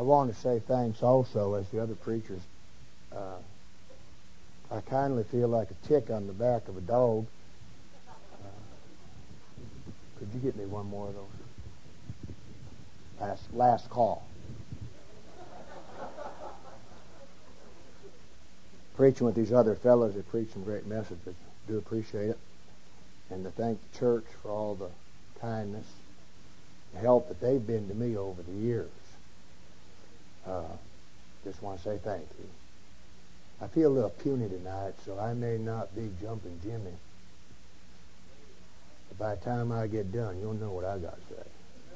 want to say thanks also, as the other preachers. I kindly feel like a tick on the back of a dog. Could you get me one more of those? Last call. Preaching with these other fellows that preach some great messages. Do appreciate it. And to thank the church for all the kindness, the help that they've been to me over the years. Just want to say thank you. I feel a little puny tonight, so I may not be jumping Jimmy. But by the time I get done, you'll know what I got to say.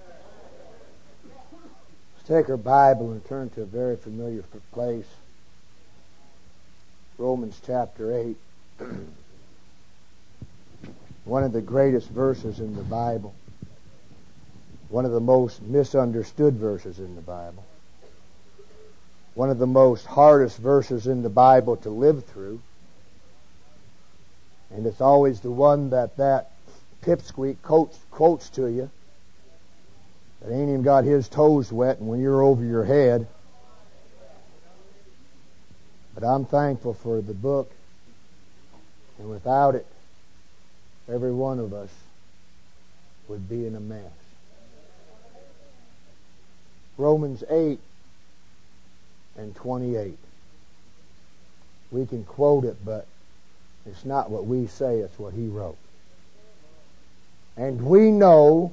Let's take our Bible and turn to a very familiar place. Romans chapter 8. One of the greatest verses in the Bible. One of the most misunderstood verses in the Bible. One of the most hardest verses in the Bible to live through. And it's always the one that pipsqueak quotes to you that ain't even got his toes wet and when you're over your head. But I'm thankful for the book, and without it, every one of us would be in a mess. Romans 8 and 28. We can quote it, but it's not what we say, it's what he wrote. And we know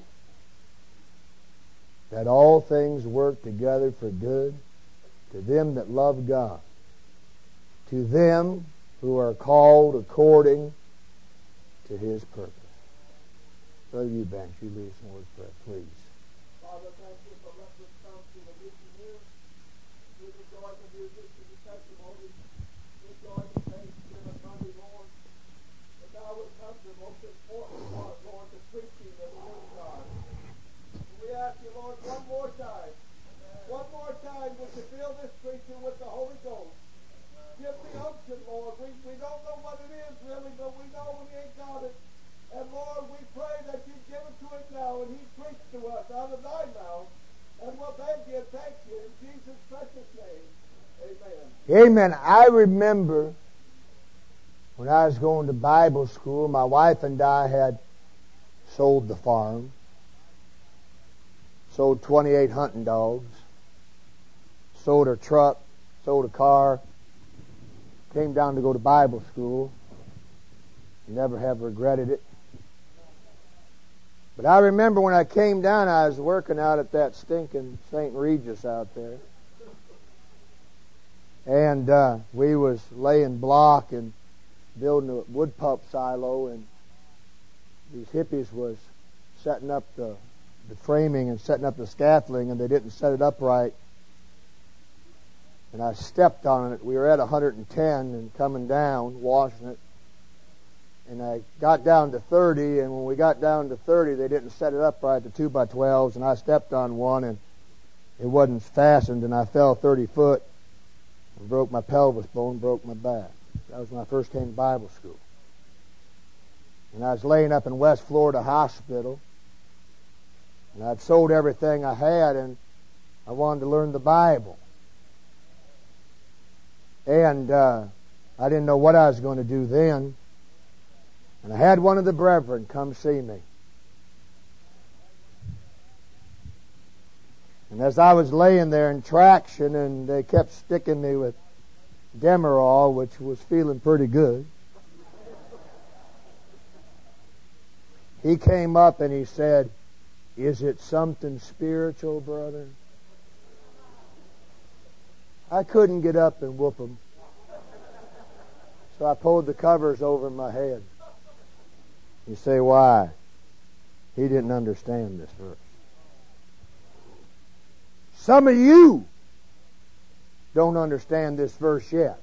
that all things work together for good to them that love God, to them who are called according to His purpose. Brother Eubanks, you lead some words of prayer, please. Father, thank you for letting us come to the meeting here. We rejoice in your victory testimony. We rejoice in Thanksgiving on Monday morning. But now we come to the most important part, Lord, the preaching of the Word of God. And we ask you, Lord, one more time, would you fill this preacher with the Holy Ghost? Give the unction, Lord. We don't know what it is really, but we know we ain't got it. And Lord, we pray that you give it to him now, and he preached to us out of thy mouth. And we'll thank you, in Jesus' precious name. Amen. Amen. I remember when I was going to Bible school, my wife and I had sold the farm, sold 28 hunting dogs, sold our truck, sold a car, came down to go to Bible school. Never have regretted it. But I remember when I came down, I was working out at that stinking St. Regis out there. And we was laying block and building a wood pulp silo, and these hippies was setting up the framing and setting up the scaffolding, and they didn't set it up right. And I stepped on it. We were at 110 and coming down, washing it. And I got down to 30, and when we got down to 30, they didn't set it up right, the 2x12s, and I stepped on one, and it wasn't fastened, and I fell 30 foot and broke my pelvis bone, broke my back. That was when I first came to Bible school. And I was laying up in West Florida Hospital, and I'd sold everything I had, and I wanted to learn the Bible. And I didn't know what I was going to do then. And I had one of the brethren come see me. And as I was laying there in traction, and they kept sticking me with Demerol, which was feeling pretty good, he came up and he said, "Is it something spiritual, brother?" I couldn't get up and whoop him. So I pulled the covers over my head. You say, why? He didn't understand this verse. Some of you don't understand this verse yet.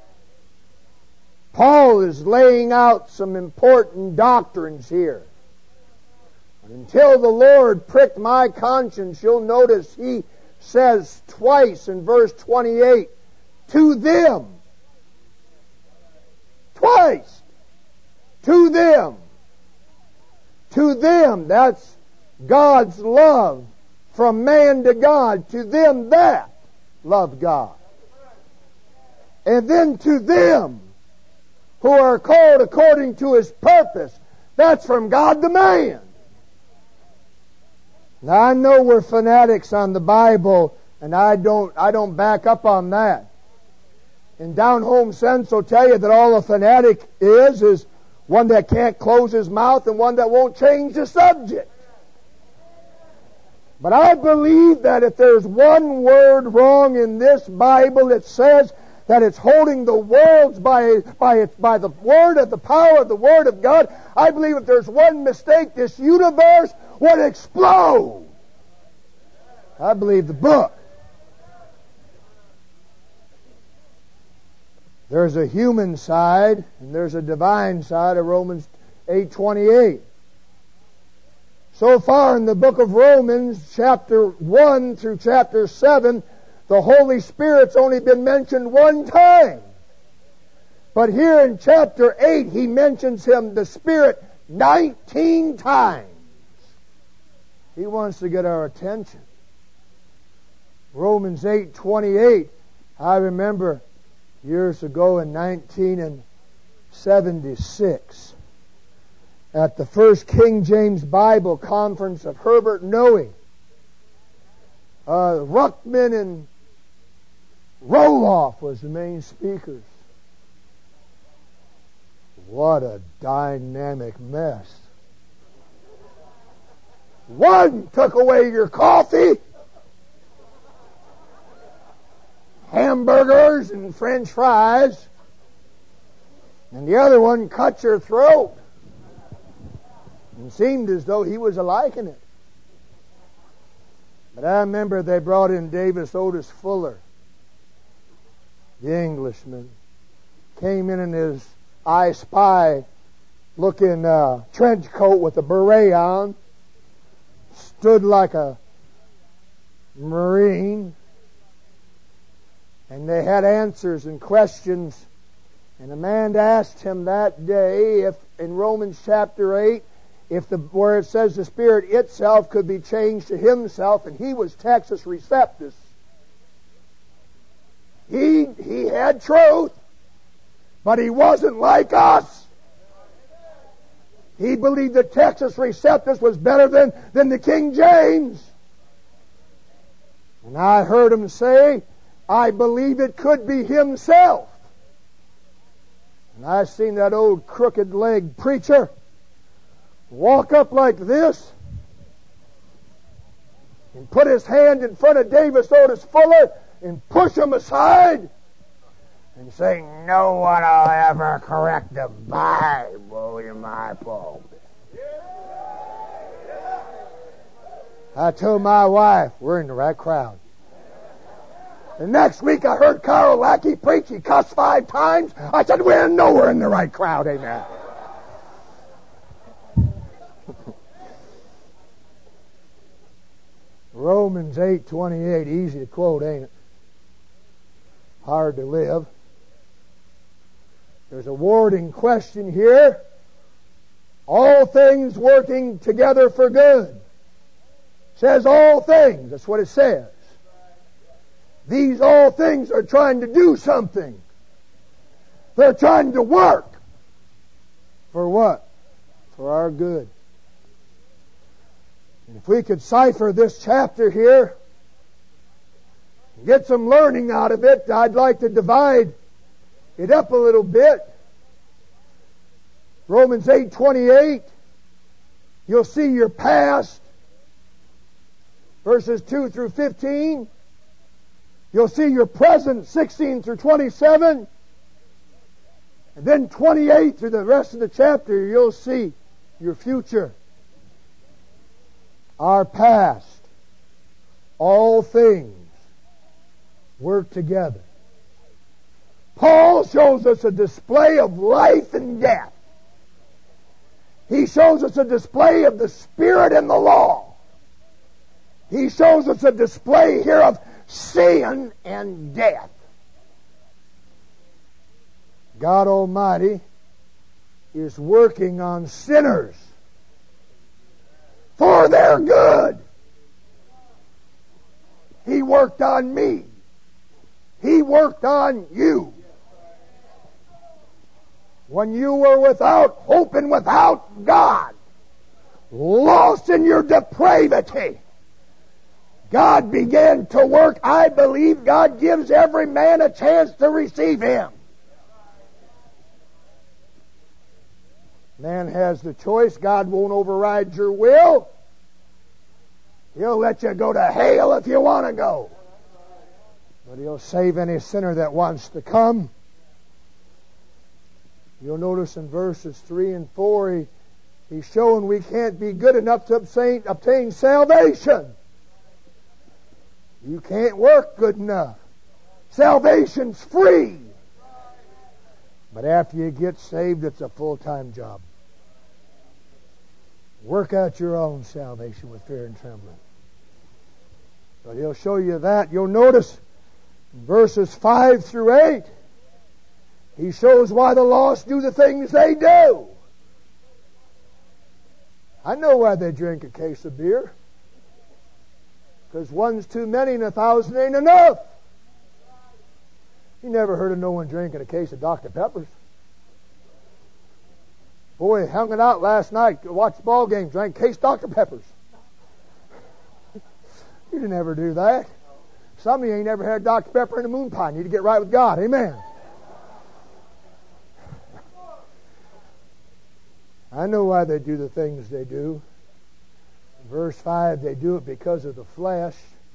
Paul is laying out some important doctrines here. And until the Lord pricked my conscience, you'll notice he says twice in verse 28, to them. Twice. To them. To them. That's God's love from man to God. To them that. love God. And then to them who are called according to His purpose. That's from God the man. Now I know we're fanatics on the Bible, and I don't back up on that. And down home sense will tell you that all a fanatic is one that can't close his mouth and one that won't change the subject. But I believe that if there's one word wrong in this Bible, it says that it's holding the worlds by the word of the power of the Word of God. I believe if there's one mistake, this universe would explode. I believe the book. There's a human side and there's a divine side of Romans 8:28. So far in the book of Romans, chapter 1 through chapter 7, the Holy Spirit's only been mentioned one time. But here in chapter 8, he mentions the Spirit 19 times. He wants to get our attention. Romans 8:28, I remember years ago in 1976 at the first King James Bible Conference of Herbert Noe. Ruckman and Roloff was the main speakers. What a dynamic mess. One took away your coffee, hamburgers and French fries, and the other one cut your throat. It seemed as though he was liking it. But I remember they brought in Davis Otis Fuller, the Englishman. Came in his I Spy looking trench coat with a beret on. Stood like a Marine. And they had answers and questions. And a man asked him that day if in Romans chapter 8, where it says the Spirit itself could be changed to Himself, and he was Textus Receptus. He had truth, but he wasn't like us. He believed that Textus Receptus was better than the King James. And I heard him say, I believe it could be Himself. And I seen that old crooked-legged preacher walk up like this and put his hand in front of Davis Otis Fuller and push him aside and say, no one will ever correct the Bible in my pulpit. I told my wife, we're in the right crowd. The next week I heard Carl Lackey preach. He cussed 5 times. I said, we're in the right crowd. Amen. Romans 8:28, easy to quote, ain't it? Hard to live. There's a wording question here. All things working together for good. It says all things. That's what it says. These all things are trying to do something. They're trying to work. For what? For our good. And if we could cipher this chapter here and get some learning out of it, I'd like to divide it up a little bit. Romans 8:28, you'll see your past, verses 2 through 15. You'll see your present, 16 through 27. And then 28 through the rest of the chapter, you'll see your future. Our past. All things work together. Paul shows us a display of life and death. He shows us a display of the Spirit and the law. He shows us a display here of sin and death. God Almighty is working on sinners for their good. He worked on me He worked on you. When you were without hope and without God, lost in your depravity, God began to work. I believe God gives every man a chance to receive Him. Man has the choice. God won't override your will. He'll let you go to hell if you want to go. But He'll save any sinner that wants to come. You'll notice in verses 3 and 4, He's showing we can't be good enough to obtain salvation. You can't work good enough. Salvation's free. But after you get saved, it's a full-time job. Work out your own salvation with fear and trembling. But He'll show you that. You'll notice in verses 5 through 8, He shows why the lost do the things they do. I know why they drink a case of beer. Because one's too many and 1,000 ain't enough. You never heard of no one drinking a case of Dr. Peppers. Boy, hung it out last night, watched the ball game, drank a case of Dr. Peppers. You didn't ever do that. Some of you ain't never had Dr. Pepper in the moon pie. You need to get right with God. Amen. I know why they do the things they do. Verse 5, they do it because of the flesh.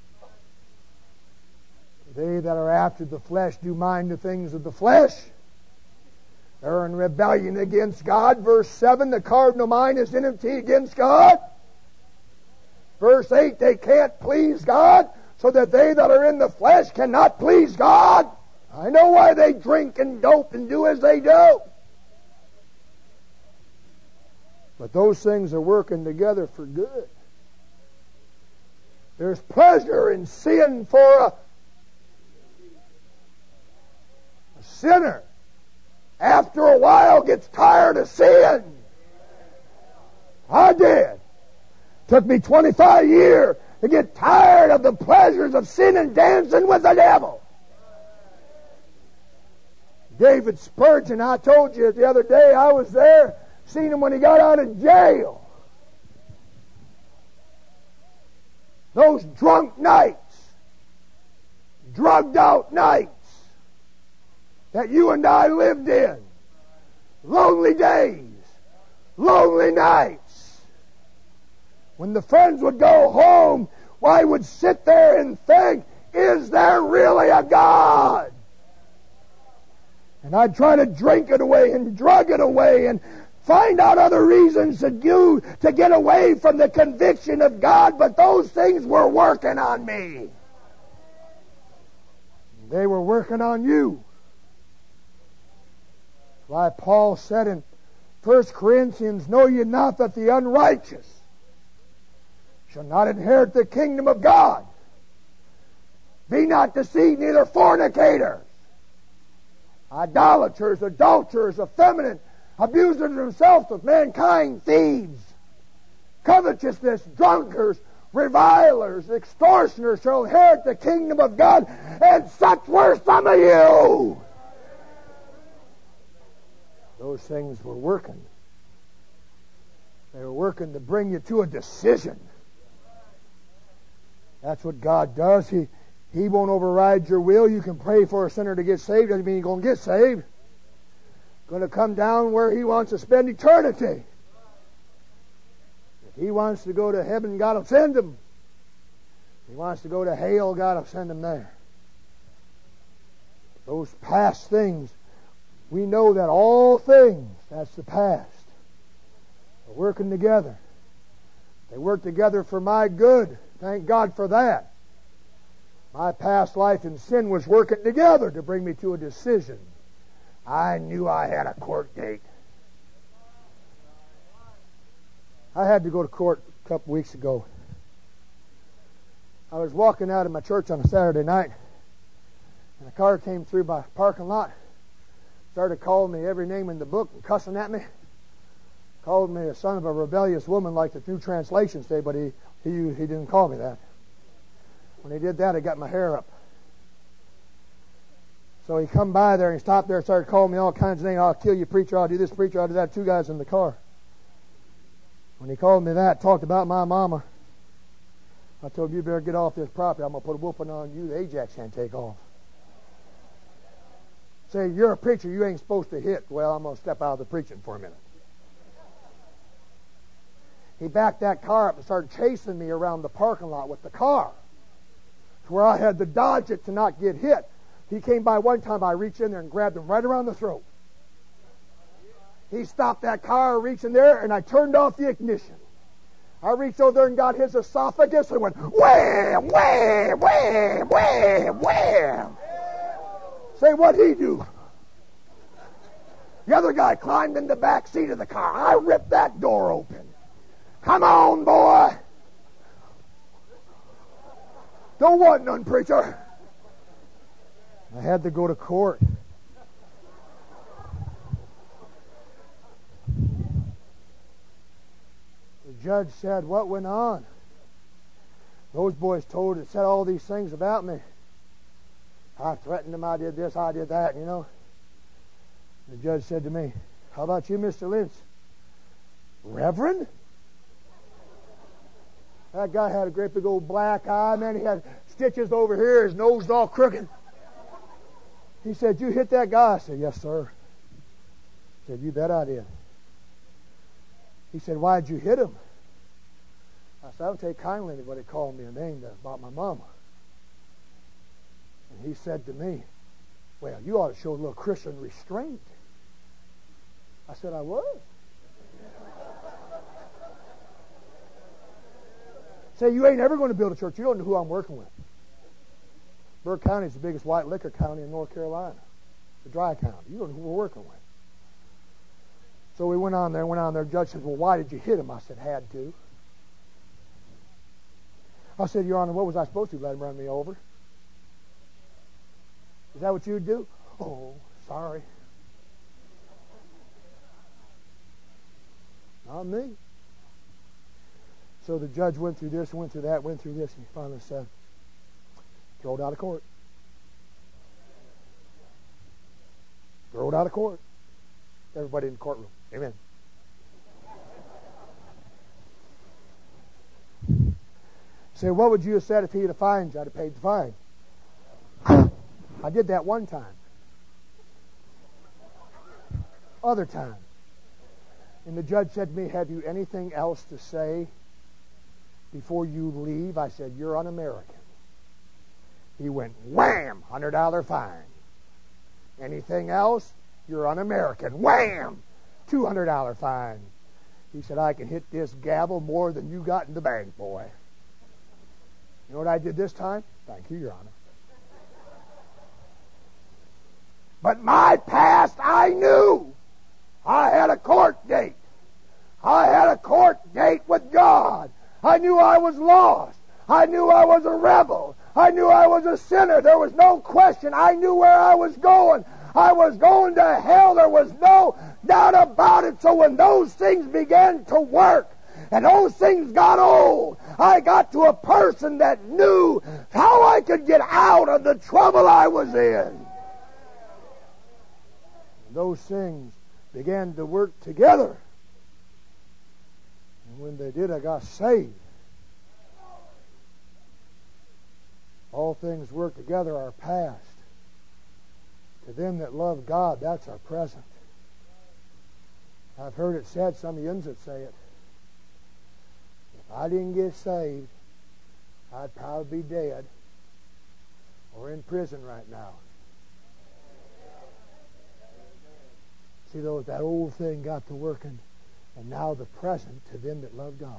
They that are after the flesh do mind the things of the flesh. They're in rebellion against God. Verse 7, the cardinal mind is enmity against God. Verse 8, they can't please God, so that they that are in the flesh cannot please God. I know why they drink and dope and do as they do. But those things are working together for good. There's pleasure in sin for a sinner. After a while gets tired of sin. I did. Took me 25 years to get tired of the pleasures of sin and dancing with the devil. David Spurgeon, I told you the other day, I was there, seen him when he got out of jail. Those drunk nights, drugged out nights that you and I lived in. Lonely days, lonely nights. When the friends would go home, I would sit there and think, is there really a God? And I'd try to drink it away and drug it away and find out other reasons to do to get away from the conviction of God, but those things were working on me. They were working on you. Why Paul said in 1 Corinthians, know ye not that the unrighteous shall not inherit the kingdom of God? Be not deceived, neither fornicators, idolaters, adulterers, effeminate, abusers of themselves with mankind, thieves, covetousness, drunkards, revilers, extortioners shall inherit the kingdom of God, and such were some of you. Those things were working. They were working to bring you to a decision. That's what God does. He won't override your will. You can pray for a sinner to get saved. Doesn't mean you're going to get saved. Going to come down where He wants to spend eternity. If He wants to go to heaven, God will send him. If He wants to go to hell, God will send him there. Those past things, we know that all things, that's the past, are working together. They work together for my good. Thank God for that. My past life in sin was working together to bring me to a decision. I knew I had a court date. I had to go to court a couple weeks ago. I was walking out of my church on a Saturday night, and a car came through my parking lot, started calling me every name in the book and cussing at me. Called me a son of a rebellious woman like the New Translations say, but he didn't call me that. When he did that, I got my hair up. So he come by there and he stopped there and started calling me all kinds of names. I'll kill you, preacher. I'll do this, preacher. I'll do that. 2 guys in the car. When he called me that, talked about my mama, I told him, you better get off this property. I'm going to put a whooping on you. The Ajax can't take off. Say, you're a preacher. You ain't supposed to hit. Well, I'm going to step out of the preaching for a minute. He backed that car up and started chasing me around the parking lot with the car to where I had to dodge it to not get hit. He came by one time. I reached in there and grabbed him right around the throat. He stopped that car, reached in there, and I turned off the ignition. I reached over there and got his esophagus and went, wham, wham, wham, wham, wham. Say, what'd he do? The other guy climbed in the back seat of the car. I ripped that door open. Come on, boy. Don't want none, preacher. I had to go to court. The judge said, what went on? Those boys said all these things about me. I threatened them, I did this, I did that, you know. The judge said to me, how about you, Mr. Lynch? Reverend? That guy had a great big old black eye, man. He had stitches over here, his nose was all crooked. He said, you hit that guy? I said, yes, sir. He said, you bet I did. He said, why'd you hit him? I said, I don't take kindly anybody calling me a name about my mama. And he said to me, well, you ought to show a little Christian restraint. I said, I was. Say, you ain't ever going to build a church. You don't know who I'm working with. Burke County is the biggest white liquor county in North Carolina. The dry county. You don't know who we're working with. So we went on there. The judge said, well, why did you hit him? I said, had to. I said, Your Honor, what was I supposed to do? Let him run me over? Is that what you'd do? Oh, sorry. Not me. So the judge went through this, went through that, went through this, and he finally said, throw it out of court. Throw it out of court. Everybody in the courtroom. Amen. Say, what would you have said if he had fined you? I'd have paid the fine. I did that one time. Other time. And the judge said to me, have you anything else to say before you leave? I said, you're un-American. He went, wham, $100 fine. Anything else? You're un-American. Wham, $200 fine. He said, I can hit this gavel more than you got in the bank, boy. You know what I did this time? Thank you, Your Honor. But my past, I knew. I had a court date. I had a court date with God. I knew I was lost. I knew I was a rebel. I knew I was a sinner. There was no question. I knew where I was going. I was going to hell. There was no doubt about it. So when those things began to work and those things got old, I got to a person that knew how I could get out of the trouble I was in. Those things began to work together. And when they did, I got saved. All things work together, our past. To them that love God, that's our present. I've heard it said, some of you that say it, if I didn't get saved, I'd probably be dead or in prison right now. See, that old thing got to working, and now the present to them that love God.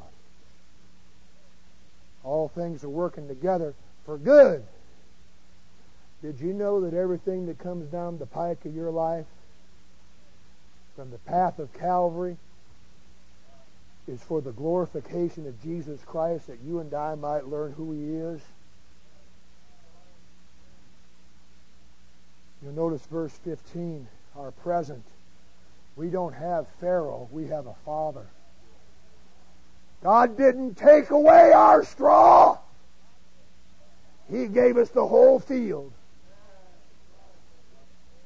All things are working together for good. Did you know that everything that comes down the pike of your life, from the path of Calvary, is for the glorification of Jesus Christ, that you and I might learn who He is? You'll notice verse 15, our present. We don't have Pharaoh, we have a Father. God didn't take away our straw. He gave us the whole field.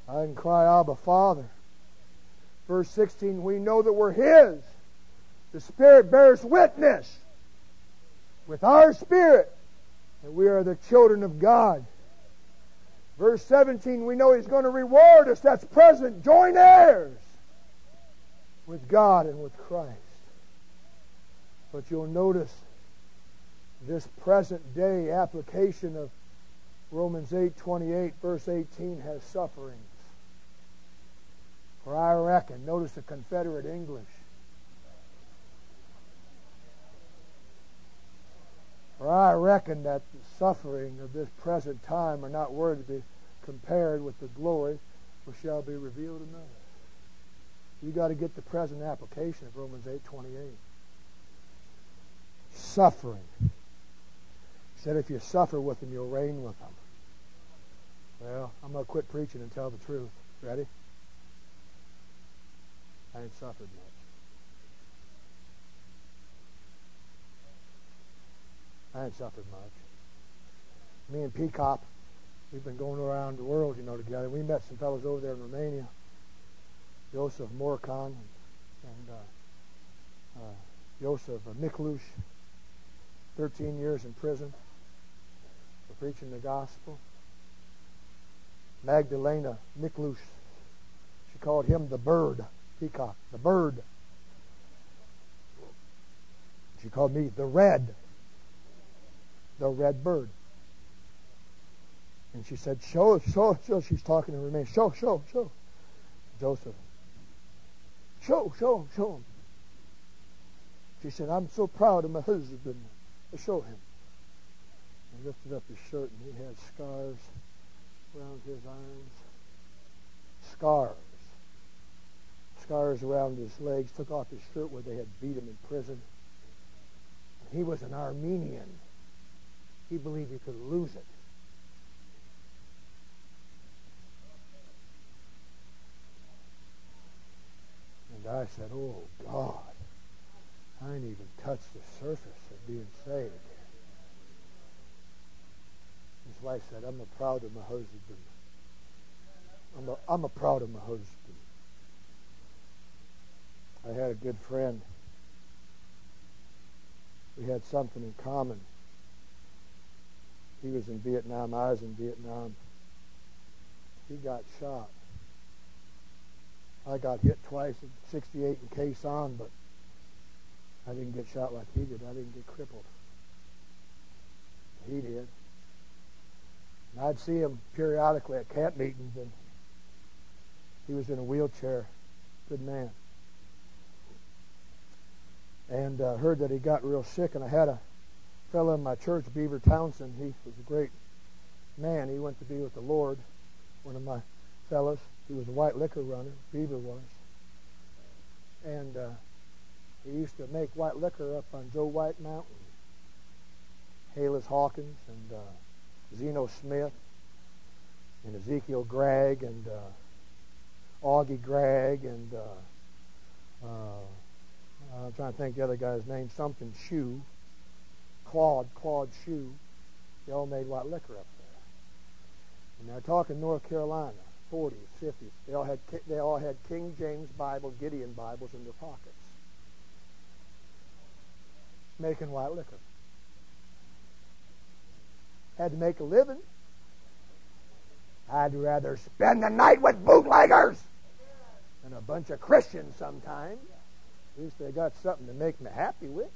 I can cry, Abba, Father. Verse 16, we know that we're His. The Spirit bears witness with our spirit that we are the children of God. Verse 17, we know He's going to reward us. That's present. Joint heirs with God and with Christ. But you'll notice this present day application of Romans 8:28, verse 18 has sufferings. For I reckon, notice the Confederate English. For I reckon that the suffering of this present time are not worthy to be compared with the glory which shall be revealed in us. You got to get the present application of Romans 8:28. Suffering. He said if you suffer with Him, you'll reign with Him. Well, I'm going to quit preaching and tell the truth. Ready? I ain't suffered much. I ain't suffered much. Me and Peacock, we've been going around the world, together. We met some fellows over there in Romania. Joseph Morkan and Joseph Miklush, 13 years in prison for preaching the gospel. Magdalena Miklush, she called him the bird. Peacock, the bird. She called me the red bird. And she said, show. She's talking in Romanian. Show. Joseph, show him. She said, I'm so proud of my husband. I show him. I lifted up his shirt, and he had scars around his arms. Scars around his legs. Took off his shirt where they had beat him in prison. He was an Armenian. He believed he could lose it. And I said, oh, God, I ain't even touched the surface of being saved. His wife said, I'm proud of my husband. I'm proud of my husband. I had a good friend. We had something in common. He was in Vietnam. I was in Vietnam. He got shot. I got hit twice in 68 in Khe Sanh, but I didn't get shot like he did. I didn't get crippled. He did. And I'd see him periodically at camp meetings, and he was in a wheelchair. Good man. And heard that he got real sick, and I had a fellow in my church, Beaver Townsend. He was a great man. He went to be with the Lord, one of my fellows. He was a white liquor runner, Beaver was. And he used to make white liquor up on Joe White Mountain. Halas Hawkins and Zeno Smith and Ezekiel Gregg and Augie Gregg and I'm trying to think the other guy's name, something Shoe, Claude Shoe. They all made white liquor up there. And they're talking North Carolina, 40s, 50s. They all had King James Bible, Gideon Bibles in their pockets, making white liquor. Had to make a living. I'd rather spend the night with bootleggers than a bunch of Christians sometimes. At least they got something to make me happy with.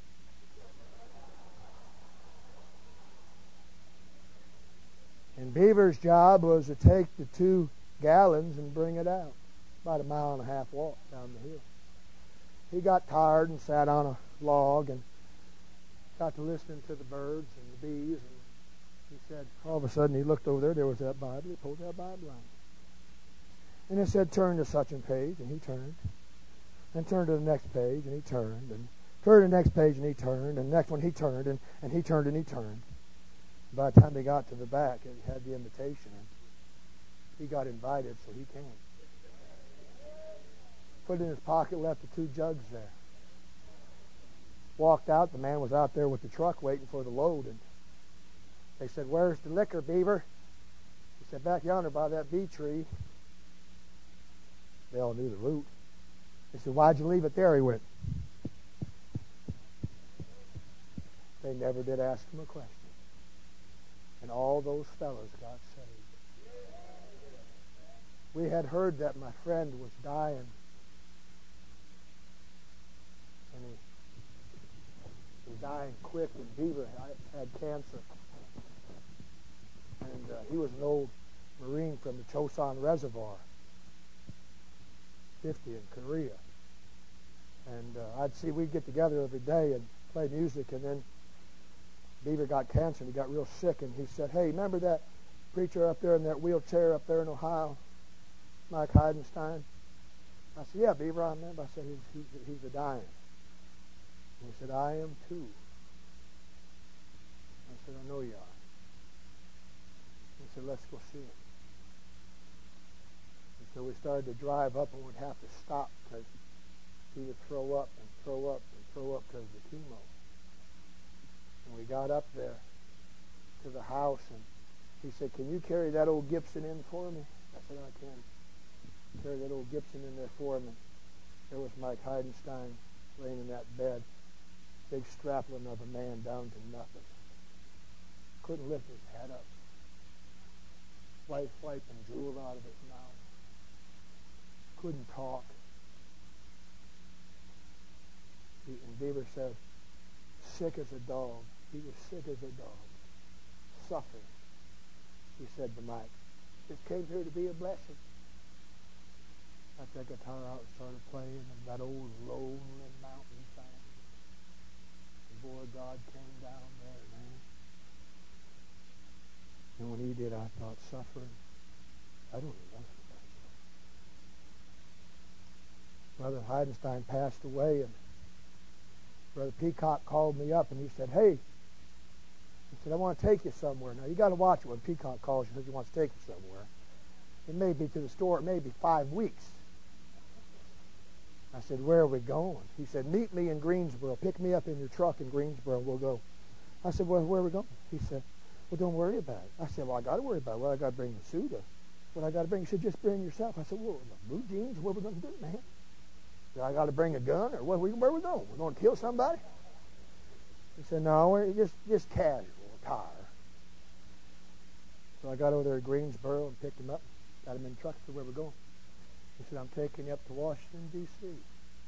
And Beaver's job was to take the 2 gallons and bring it out. About a 1.5 mile walk down the hill. He got tired and sat on a log and got to listening to the birds and the bees. And he said, all of a sudden he looked over there was that Bible. He pulled that Bible out. And it said, turn to such a page, and he turned. And turned to the next page, and he turned. And turned to the next page, and he turned. And the next one he turned, and he turned, and he turned. By the time he got to the back, it had the invitation. And he got invited, so he came. Put it in his pocket, left the 2 jugs there. Walked out. The man was out there with the truck waiting for the load. And they said, where's the liquor, Beaver? He said, back yonder by that bee tree. They all knew the route. They said, why'd you leave it there? He went. They never did ask him a question. And all those fellows got saved. We had heard that my friend was dying. And he was dying quick, and Beaver had cancer. And he was an old Marine from the Chosin Reservoir, 50 in Korea. And we'd get together every day and play music, and then Beaver got cancer, and he got real sick, and he said, hey, remember that preacher up there in that wheelchair up there in Ohio, Mike Heidenstein? I said, yeah, Beaver, I remember. I said, he's a dying. And he said, I am too. I said, I know you are. He said, let's go see him. And so we started to drive up, and we'd have to stop because he would throw up and throw up and throw up because of the chemo. And we got up there to the house, and he said, can you carry that old Gibson in for me? I said, I can. Carry that old Gibson in there for him. And there was Mike Heidenstein laying in that bed, big strappling of a man down to nothing. Couldn't lift his head up. Wife wiping drool out of his mouth. Couldn't talk. And Beaver said, sick as a dog. He was sick as a dog. Suffering. He said to Mike, just came here to be a blessing. Got that guitar out and started playing, and that old lonely mountain sound. And boy, God came down there, man. And when he did, I thought, suffering. I don't know nothing about suffering. Brother Heidenstein passed away, and Brother Peacock called me up, and he said, hey, he said, I want to take you somewhere. Now, you got to watch it when Peacock calls you because he wants to take you somewhere. It may be to the store. It may be 5 weeks. I said, where are we going? He said, meet me in Greensboro. Pick me up in your truck in Greensboro. We'll go. I said, well, where are we going? He said, well, don't worry about it. I said, well, I got to worry about it. Well, I got to bring the suit. What I got to bring? He said, just bring yourself. I said, well, the blue jeans, what are we going to do, man? Said, I got to bring a gun, or where are we going? We're going to kill somebody? He said, no, we're just casual attire. So I got over there at Greensboro and picked him up, got him in the truck to where we're going. He said, I'm taking you up to Washington, D.C. I'm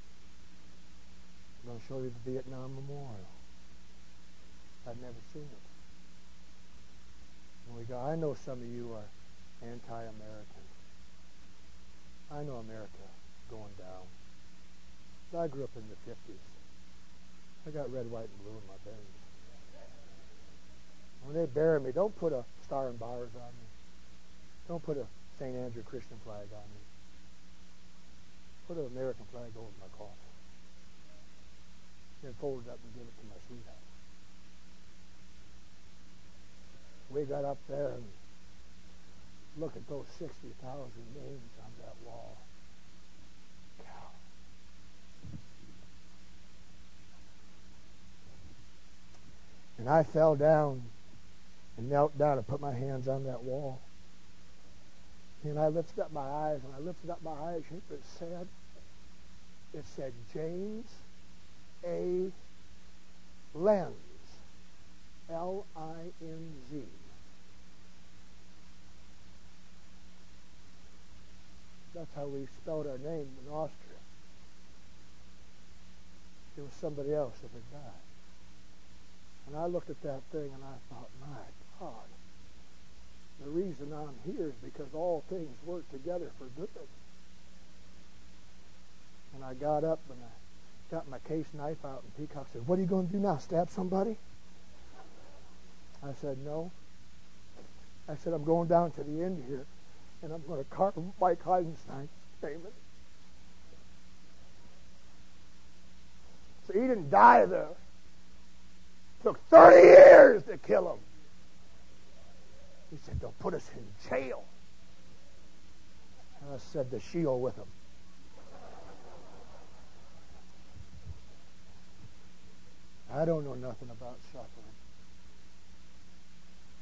going to show you the Vietnam Memorial. I'd never seen it. And we go, I know some of you are anti-American. I know America going down. I grew up in the 50s. I got red, white, and blue in my veins. When they bury me, don't put a star and bars on me. Don't put a St. Andrew Christian flag on me. Put an American flag over my coffin. Then fold it up and give it to my sweetheart. We got up there and look at those 60,000 names on that wall. Cow. And I fell down and knelt down and put my hands on that wall. And I lifted up my eyes, and I lifted up my eyes, and it said James A. Lenz, L-I-N-Z. That's how we spelled our name in Austria. It was somebody else that had died. And I looked at that thing, and I thought, my God, the reason I'm here is because all things work together for good. And I got up, and I got my case knife out, and Peacock said, what are you going to do now, stab somebody? I said, no. I said, I'm going down to the end here, and I'm going to carve Mike Heidenstein's name. So he didn't die there. It took 30 years to kill him. He said, they'll put us in jail. And I said, to Sheol with him. I don't know nothing about suffering.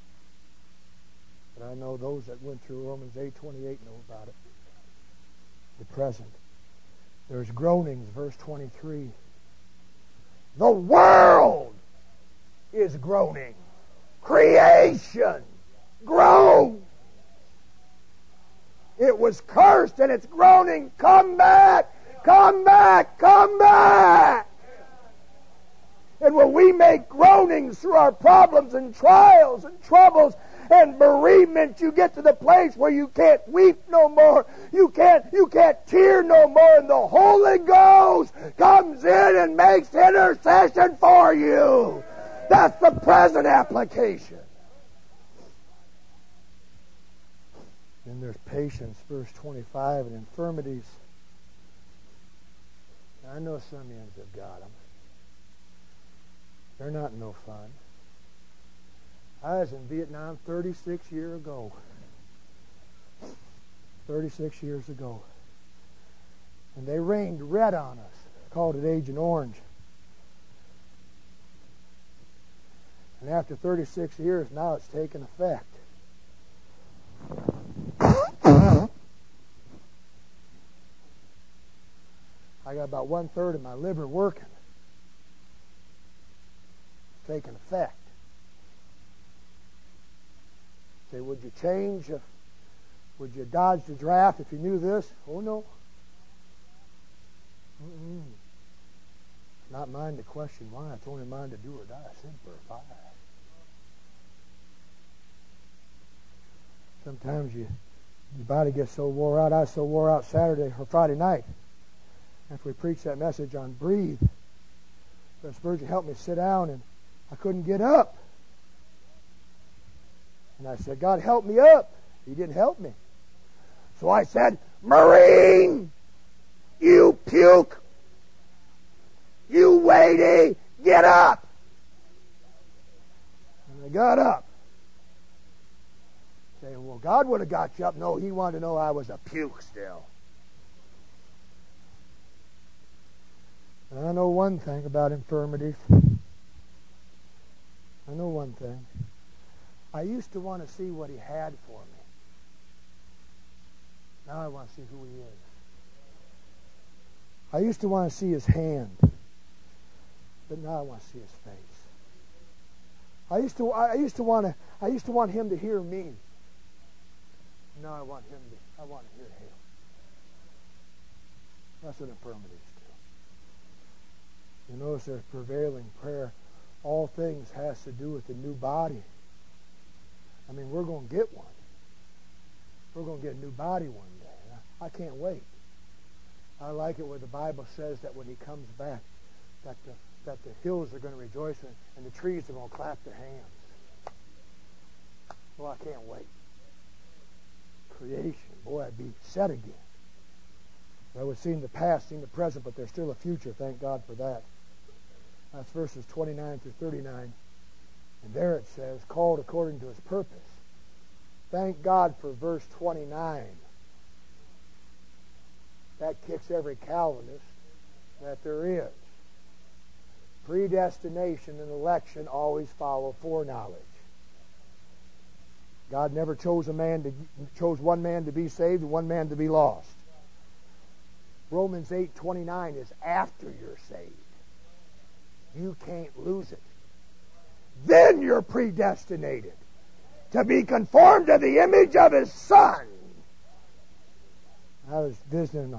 But I know those that went through Romans 8:28 know about it. the present. There's groanings, verse 23. The world is groaning. Creation groans. It was cursed and it's groaning. Come back! Come back! Come back! And when we make groanings through our problems and trials and troubles and bereavement, you get to the place where you can't weep no more. You can't tear no more. And the Holy Ghost comes in and makes intercession for you. That's the present application. Then there's patience, verse 25, and infirmities. I know some of you have got them. They're not no fun. I was in Vietnam 36 years ago. 36 years ago. And they rained red on us. Called it Agent Orange. And after 36 years, now it's taken effect. I got about 1/3 of my liver working. It's taking effect. Say, would you change? Would you dodge the draft if you knew this? Oh, no. It's not mine to question why. It's only mine to do or die. Semper Fi. Sometimes your body gets so wore out. I was so wore out Saturday or Friday night after we preached that message on breathe. But Spurgeon helped me sit down, and I couldn't get up. And I said, God, help me up. He didn't help me. So I said, Marine, you puke, you weighty, get up. And I got up. Say, well, God would have got you up. No, He wanted to know I was a puke still. And I know one thing about infirmities. I know one thing. I used to want to see what He had for me. Now I want to see who He is. I used to want to see His hand, but now I want to see His face. I used to want Him to hear me. Now I want to hear Him. That's what infirmities do. You notice there's prevailing prayer. All things has to do with the new body. I mean, we're going to get one. We're going to get a new body one day. I can't wait. I like it where the Bible says that when He comes back, that the hills are going to rejoice and the trees are going to clap their hands. Well, I can't wait. Creation, boy, I'd be set again. I would see the past, see the present, but there's still a future. Thank God for that. That's verses 29 through 39. And there it says, called according to His purpose. Thank God for verse 29. That kicks every Calvinist that there is. Predestination and election always follow foreknowledge. God never chose one man to be saved and one man to be lost. Romans 8:29 is after you're saved. You can't lose it. Then you're predestinated to be conformed to the image of His Son. I was visiting.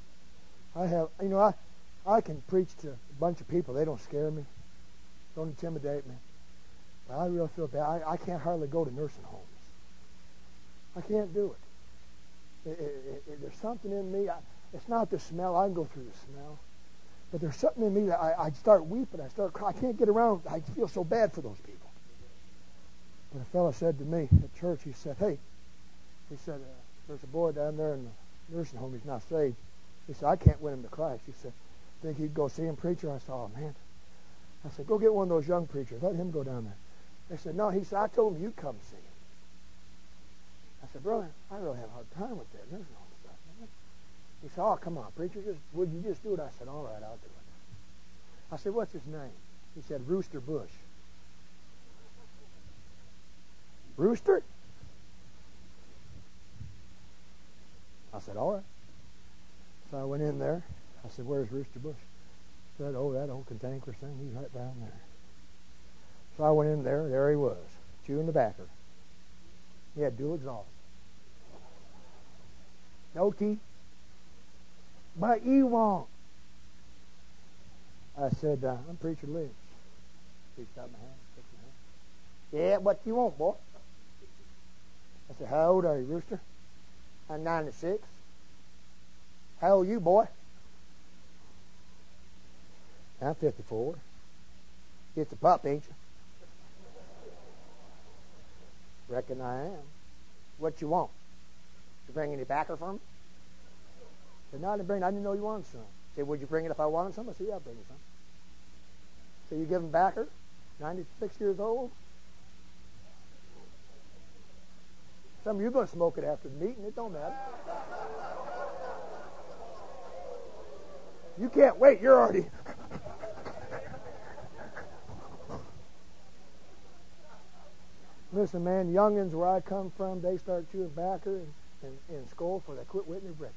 I can preach to a bunch of people. They don't scare me, don't intimidate me. But I really feel bad. I can't hardly go to nursing homes. I can't do it. There's something in me. It's not the smell. I can go through the smell. But there's something in me that I start weeping. I start crying. I can't get around. I feel so bad for those people. But a fellow said to me at church, he said, there's a boy down there in the nursing home. He's not saved. He said, I can't win him to Christ. He said, think he'd go see him, preacher? I said, oh, man. I said, go get one of those young preachers. Let him go down there. They said, no. He said, I told him you'd come see him. I said, brother, I really have a hard time with that nursing home stuff, man. He said, oh, come on, preacher. Would you just do it? I said, all right, I'll do it. I said, what's his name? He said, Rooster Bush. Rooster? I said, all right. So I went in there. I said, where's Rooster Bush? He said, oh, that old cantankerous thing. He's right down there. So I went in there. There he was, chewing tobacco. He had dual exhaust. No teeth. But you won't. I said, I'm Preacher Lynch. Reached out my hand, took my hand. Yeah, what you want, boy? I said, how old are you, Rooster? I'm 96. How old are you, boy? I'm 54. It's a pup, ain't you? Reckon I am. What you want? You bring any backer for me? I said, no, I didn't know you wanted some. I said, would you bring it if I wanted some? I said, yeah, I'll bring you some. So you give him backer? 96 years old? Some of you are going to smoke it after the meeting. It don't matter. You can't wait. You're already... Listen, man, youngins where I come from, they start chewing backer in school before they quit wetting their britches.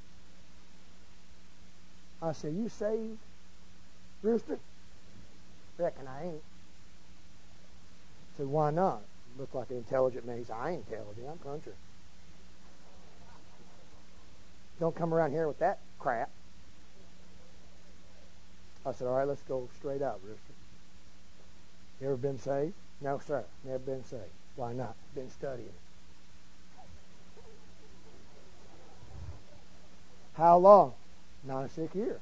I said, you saved, Rooster? Reckon I ain't. I said, why not? Look like an intelligent man. He said, I ain't intelligent. I'm country. Don't come around here with that crap. I said, all right, let's go straight out, Rooster. You ever been saved? No, sir. Never been saved. Why not? Been studying. How long? 96 years.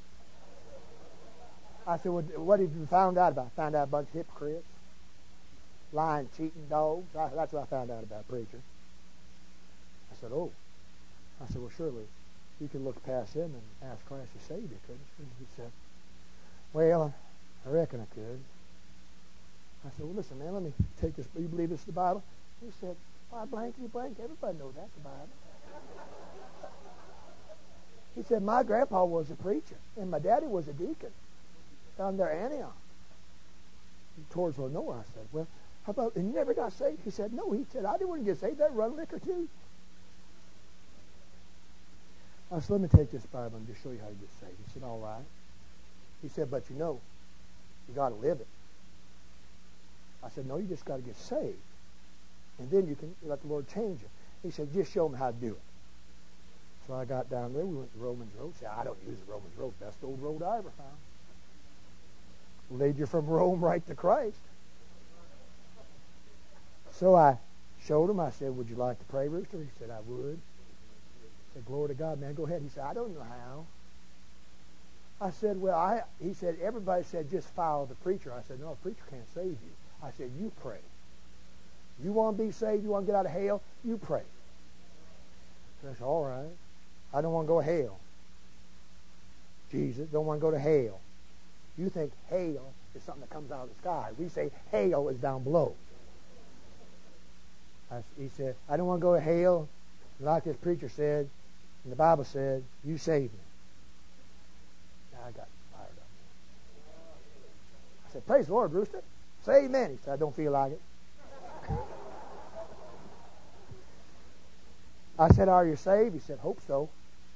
I said, well, what have you found out about? Found out a bunch of hypocrites. Lying, cheating dogs. That's what I found out about, preacher. I said, oh. I said, well, surely you can look past him and ask Christ to save you, couldn't you? And he said, well, I reckon I could. I said, well, listen, man, let me take this. You believe this is the Bible? He said, why, blankety blank. Everybody knows that's the Bible. He said, my grandpa was a preacher, and my daddy was a deacon down there at Antioch, towards Lenore. I said, well, how about, and you never got saved? He said, no. He said, I didn't want to get saved. I'd run liquor too. I said, let me take this Bible and just show you how to get saved. He said, all right. He said, but you know, you got to live it. I said, no, you just got to get saved. And then you can let the Lord change you. He said, just show me how to do it. So I got down there. We went to Romans Road. Said, I don't use the Romans Road. Best old road I ever found. Lead you from Rome right to Christ. So I showed him. I said, would you like to pray, Rooster? He said, I would. I said, glory to God, man. Go ahead. He said, I don't know how. I said, well, he said, everybody said, just follow the preacher. I said, no, the preacher can't save you. I said, you pray. You want to be saved? You want to get out of hell? You pray. So I said, all right. I don't want to go to hell. Jesus don't want to go to hell. You think hail is something that comes out of the sky. We say hail is down below. He said, I don't want to go to hell. Like this preacher said, and the Bible said, you saved me. I got fired up. I said, praise the Lord, Rooster. Say amen. He said, I don't feel like it. I said, are you saved? He said, hope so.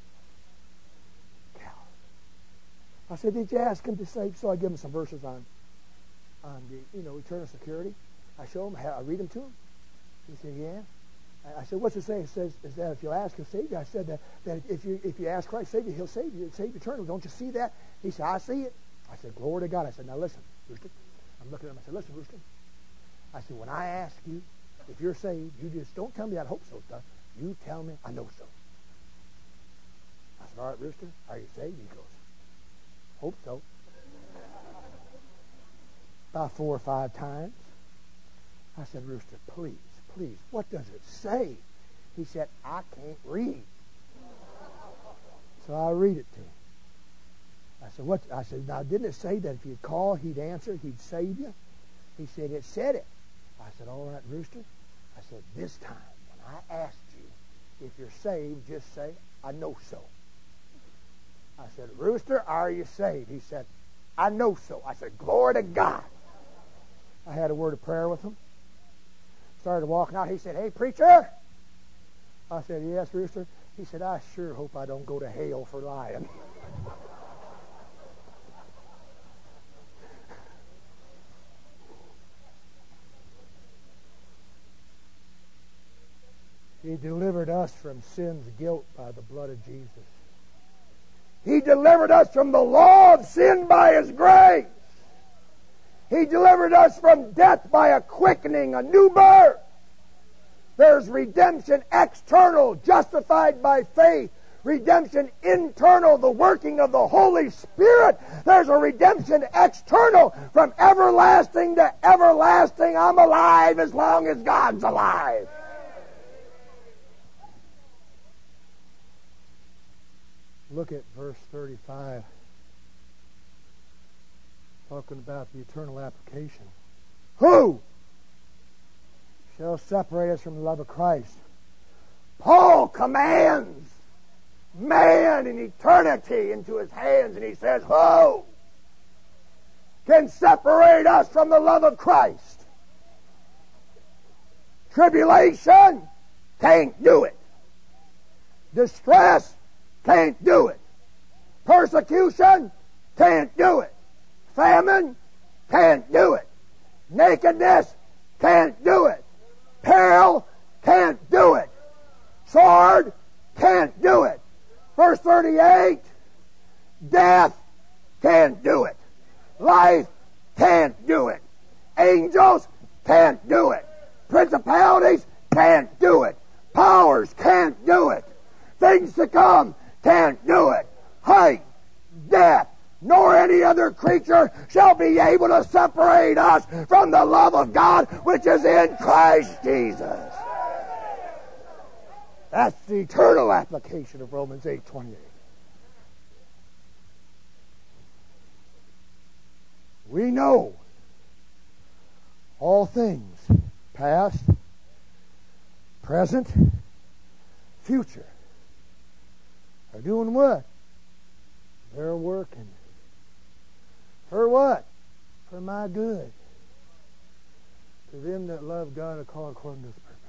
I said, did you ask him to save? So I give him some verses on the, eternal security. I show him, I read them to him. He said, yeah. I said, what's it say? It says is that if you ask, he'll save you. I said that if you ask Christ to save you, he'll save you. Save you eternally. Don't you see that? He said, I see it. I said, glory to God. I said, now listen, Rooster. I'm looking at him. I said, listen, Rooster. I said, when I ask you if you're saved, you just don't tell me I hope so stuff. You tell me I know so. I said, all right, Rooster, are you saved? He goes, hope so. About 4 or 5 times. I said, Rooster, please, what does it say? He said, I can't read. So I read it to him. I said, what? I said, now didn't it say that if you'd call, he'd answer, he'd save you? He said, it said it. I said, all right, Rooster. I said, this time, when I asked you if you're saved, just say, I know so. I said, Rooster, are you saved? He said, I know so. I said, glory to God. I had a word of prayer with him. Started walking out. He said, hey, preacher. I said, yes, Rooster. He said, I sure hope I don't go to hell for lying. He delivered us from sin's guilt by the blood of Jesus. He delivered us from the law of sin by His grace. He delivered us from death by a quickening, a new birth. There's redemption external, justified by faith. Redemption internal, the working of the Holy Spirit. There's a redemption external, from everlasting to everlasting. I'm alive as long as God's alive. Look at verse 35. Talking about the eternal application. Who shall separate us from the love of Christ? Paul commands man in eternity into his hands, and he says, who can separate us from the love of Christ? Tribulation can't do it. Distress can't do it. Persecution can't do it. Famine can't do it. Nakedness can't do it. Peril can't do it. Sword can't do it. Verse 38, death can't do it. Life can't do it. Angels can't do it. Principalities can't do it. Powers can't do it. Things to come can't do it. Height, death, nor any other creature shall be able to separate us from the love of God which is in Christ Jesus. That's the eternal application of Romans 8:28. We know all things, past, present, future, are doing what? They're working. For what? For my good. To them that love God according to His purpose.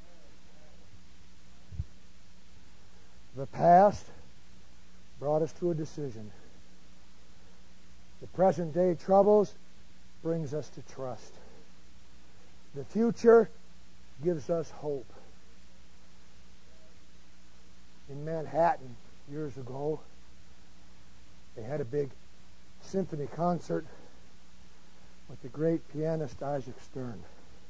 The past brought us to a decision. The present day troubles brings us to trust. The future gives us hope. In Manhattan years ago, they had a big symphony concert with the great pianist Isaac Stern.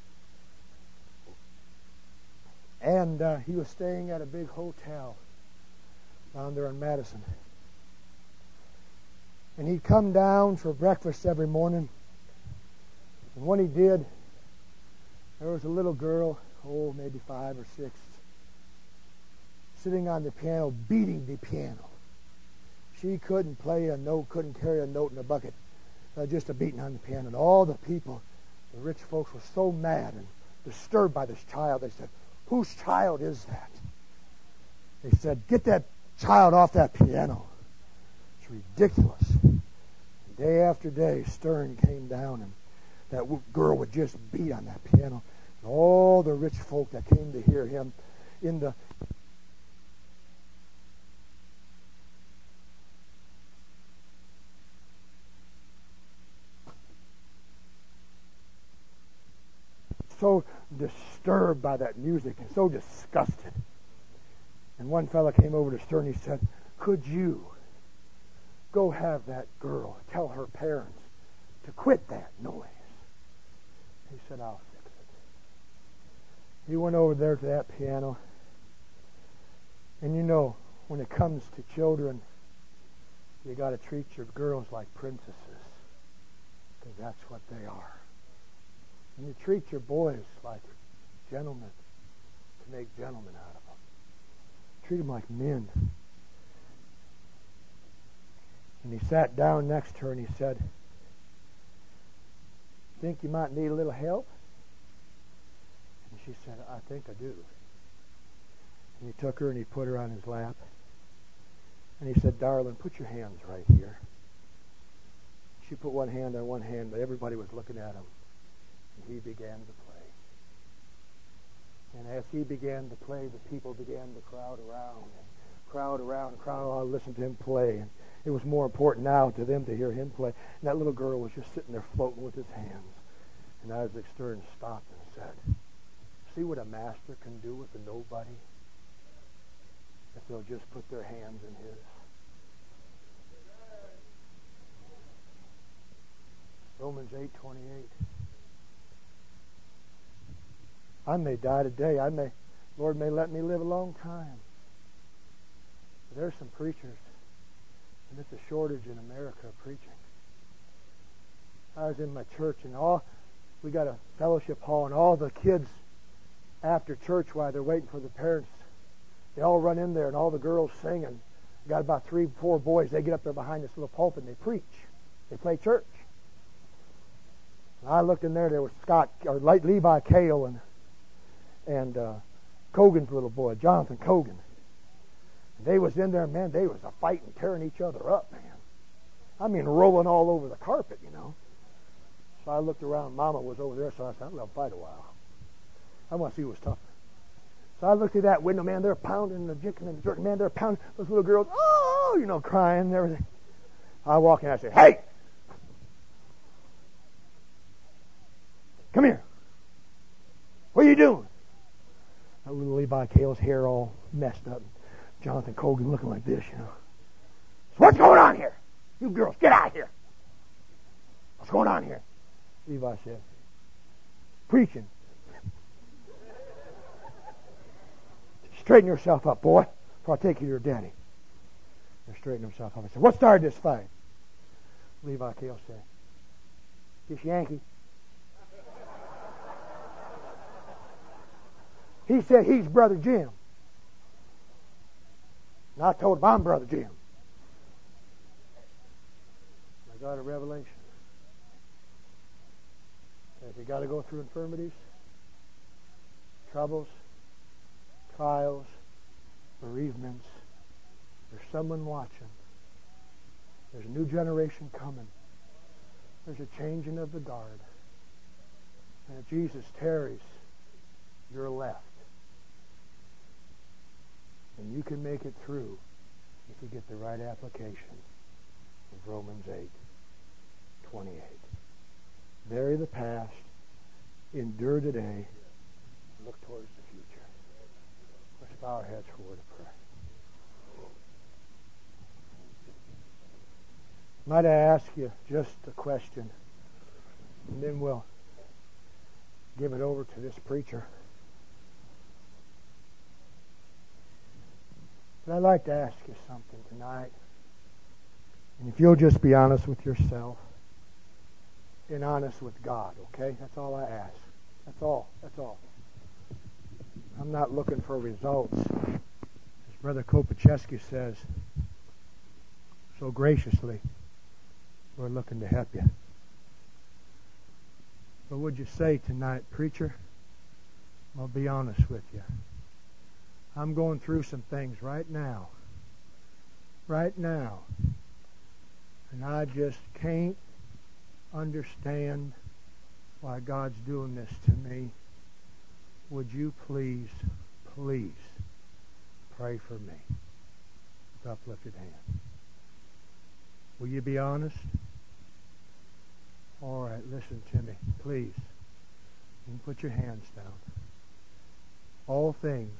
And he was staying at a big hotel down there in Madison. And he'd come down for breakfast every morning. And when he did, there was a little girl, maybe 5 or 6, sitting on the piano, beating the piano. She couldn't play a note, couldn't carry a note in a bucket. Just a beating on the piano. And all the people, the rich folks, were so mad and disturbed by this child. They said, whose child is that? They said, get that child off that piano. It's ridiculous. Day after day, Stern came down, and that girl would just beat on that piano. And all the rich folk that came to hear him in the so disturbed by that music and so disgusted. And one fellow came over to Stern. He said, could you go have that girl tell her parents to quit that noise? He said, I'll fix it. He went over there to that piano. And you know, when it comes to children, you got to treat your girls like princesses, because that's what they are. And you treat your boys like gentlemen to make gentlemen out of them. Treat them like men. And he sat down next to her and he said, think you might need a little help? And she said, I think I do. And he took her and he put her on his lap. And he said, darling, put your hands right here. She put one hand on one hand, but everybody was looking at him. And he began to play. And as he began to play, the people began to crowd around. And crowd around, listen to him play. And it was more important now to them to hear him play. And that little girl was just sitting there floating with his hands. And Isaac Stern stopped and said, see what a master can do with a nobody? If they'll just put their hands in his. Romans 8:28. I may die today. Lord may let me live a long time. But there's some preachers, and it's a shortage in America of preaching. I was in my church, and we got a fellowship hall, and all the kids after church while they're waiting for the parents, they all run in there, and all the girls sing, and got about 3, 4 boys. They get up there behind this little pulpit, and they preach. They play church. And I looked in there. There was Levi Cale and Cogan's little boy, Jonathan Cogan. And they was in there, man. They was a fighting, tearing each other up, man. I mean, rolling all over the carpet, you know. So I looked around. Mama was over there, so I said, I'm going to fight a while. I want to see who was tougher. So I looked through that window, man. They're pounding the chicken and the jerky, man. They're pounding those little girls, oh, you know, crying and everything. I walk in, I say, hey! Come here. What are you doing? That little Levi Cale's hair all messed up. Jonathan Cogan looking like this, you know. So what's going on here? You girls, get out of here. What's going on here? Levi said, preaching. Straighten yourself up, boy, before I take you to your daddy. They straightened himself up. I said, what started this fight? Levi Cale said, this Yankee. He said he's Brother Jim. And I told him I'm Brother Jim. I got a revelation. If you got to go through infirmities, troubles, trials, bereavements, there's someone watching. There's a new generation coming. There's a changing of the guard. And if Jesus tarries, you're left. And you can make it through if you get the right application of Romans 8:28. Bury the past, endure today, look towards the future. Let's bow our heads for a word of prayer. Might I ask you just a question, and then we'll give it over to this preacher. But I'd like to ask you something tonight. And if you'll just be honest with yourself and honest with God, okay? That's all I ask. That's all. That's all. I'm not looking for results. As Brother Kopachevsky says so graciously, we're looking to help you. But would you say tonight, preacher, I'll be honest with you. I'm going through some things right now. Right now. And I just can't understand why God's doing this to me. Would you please pray for me with uplifted hand? Will you be honest? All right, listen to me, please. You can put your hands down. All things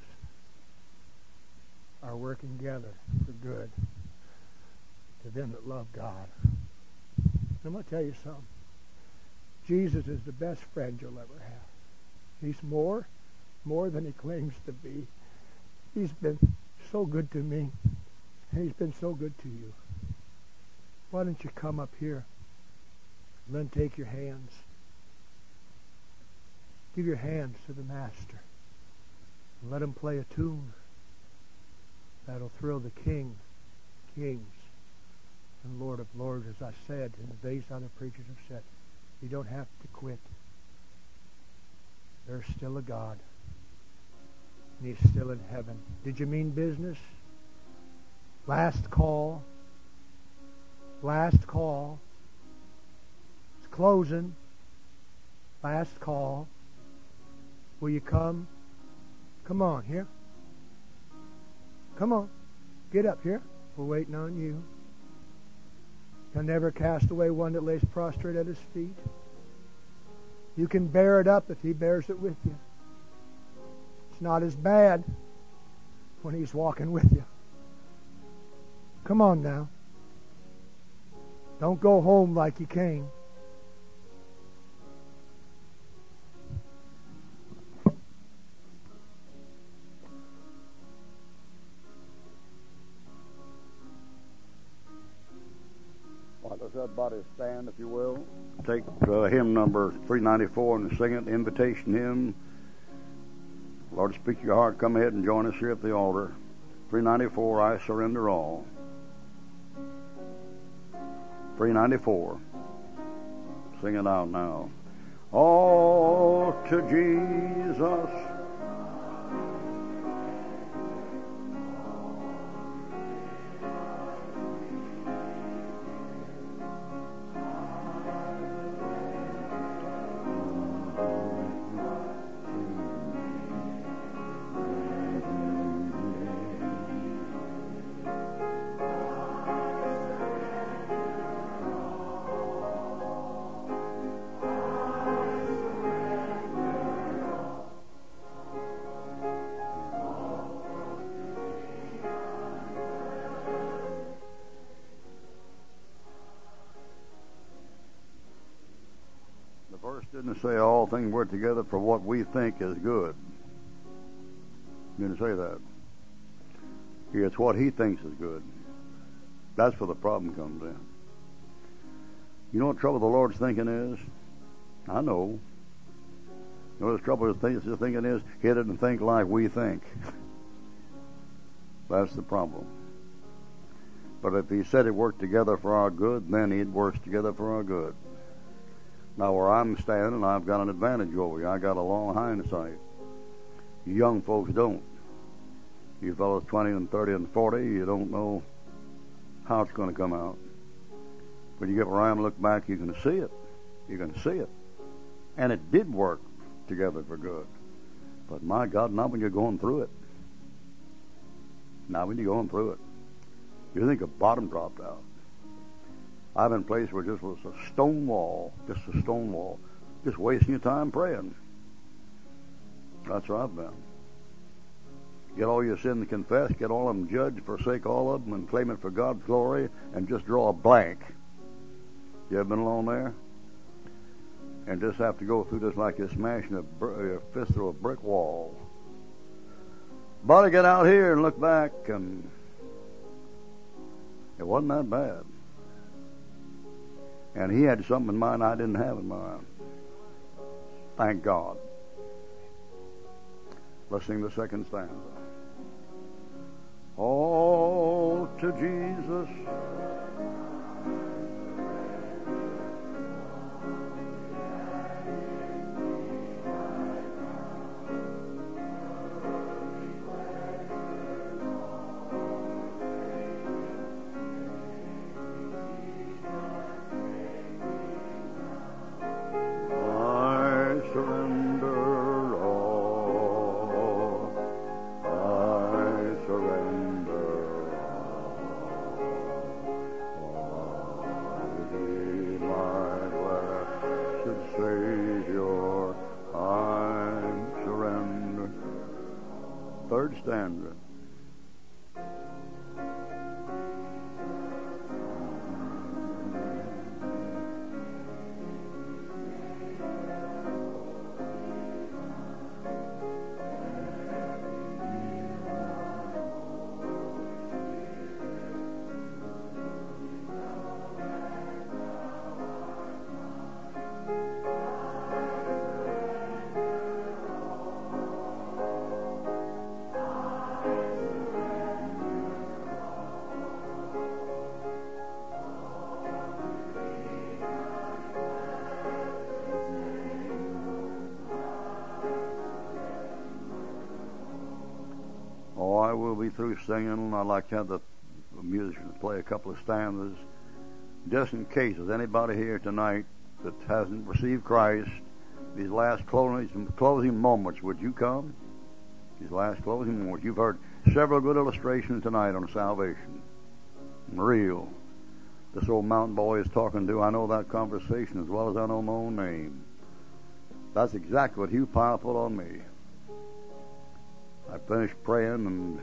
are working together for good to them that love God. I'm going to tell you something. Jesus is the best friend you'll ever have. He's more than he claims to be. He's been so good to me, and he's been so good to you. Why don't you come up here and then take your hands. Give your hands to the Master and let him play a tune that'll thrill the King, Kings, and Lord of Lords, as I said, and the days other preachers have said. You don't have to quit. There's still a God. And he's still in heaven. Did you mean business? Last call. Last call. It's closing. Last call. Will you come? Come on, here. Come on. Get up here. We're waiting on you. He'll never cast away one that lays prostrate at his feet. You can bear it up if he bears it with you. It's not as bad when he's walking with you. Come on now. Don't go home like you came. Let everybody stand, if you will. Take hymn number 394 and sing it, invitation hymn. Lord, speak to your heart. Come ahead and join us here at the altar. 394, I surrender all. 394. Sing it out now. All to Jesus. Didn't say all things work together for what we think is good. Didn't say that. It's what he thinks is good. That's where the problem comes in. You know what trouble the Lord's thinking is? I know. You know what the trouble his thinking is? He doesn't think like we think. That's the problem. But if he said it worked together for our good, then it works together for our good. Now, where I'm standing, I've got an advantage over you. I got a long hindsight. You young folks don't. You fellows 20 and 30 and 40, you don't know how it's going to come out. When you get where I am, look back, you can see it. You can see it. And it did work together for good. But my God, not when you're going through it. Not when you're going through it. You think a bottom dropped out. I've been in a place where just was a stone wall, just wasting your time praying. That's where I've been. Get all your sins confessed, get all of them judged, forsake all of them, and claim it for God's glory, and just draw a blank. You ever been along there? And just have to go through this like you're smashing a fist through a brick wall. But to get out here and look back, and it wasn't that bad. And he had something in mind I didn't have in mind. Thank God. Let's sing the second stanza. All to Jesus. Third stanza. Through singing, I'd like to have the musicians play a couple of stanzas, just in case there's anybody here tonight that hasn't received Christ. These last closing moments, would you come? These last closing moments, you've heard Several good illustrations tonight on salvation. Real. This old mountain boy is talking to, I know that conversation as well as I know my own name. That's exactly what Hugh Pyle put on me. I finished praying and